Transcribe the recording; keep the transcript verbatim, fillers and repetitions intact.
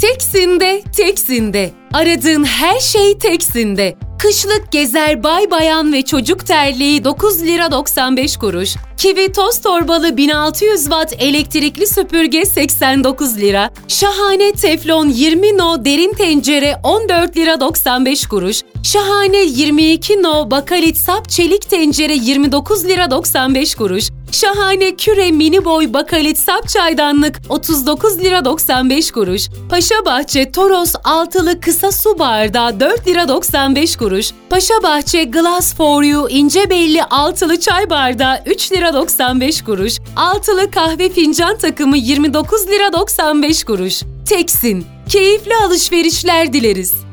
Teksin'de, Teksin'de. Aradığın her şey Teksin'de. Kışlık gezer bay bayan ve çocuk terliği dokuz lira doksan beş kuruş. Kiwi toz torbalı bin altı yüz watt elektrikli süpürge seksen dokuz lira. Şahane teflon yirmi no derin tencere on dört lira doksan beş kuruş. Şahane yirmi iki no bakalit sap çelik tencere yirmi dokuz lira doksan beş kuruş. Şahane küre mini boy bakalit sap çaydanlık otuz dokuz lira doksan beş kuruş. Paşabahçe Toros altılı kısa su bardağı dört lira doksan beş kuruş. Paşabahçe Glass for You ince belli altılı çay bardağı üç lira doksan beş kuruş. Altılı kahve fincan takımı yirmi dokuz lira doksan beş kuruş. Teksin. Keyifli alışverişler dileriz.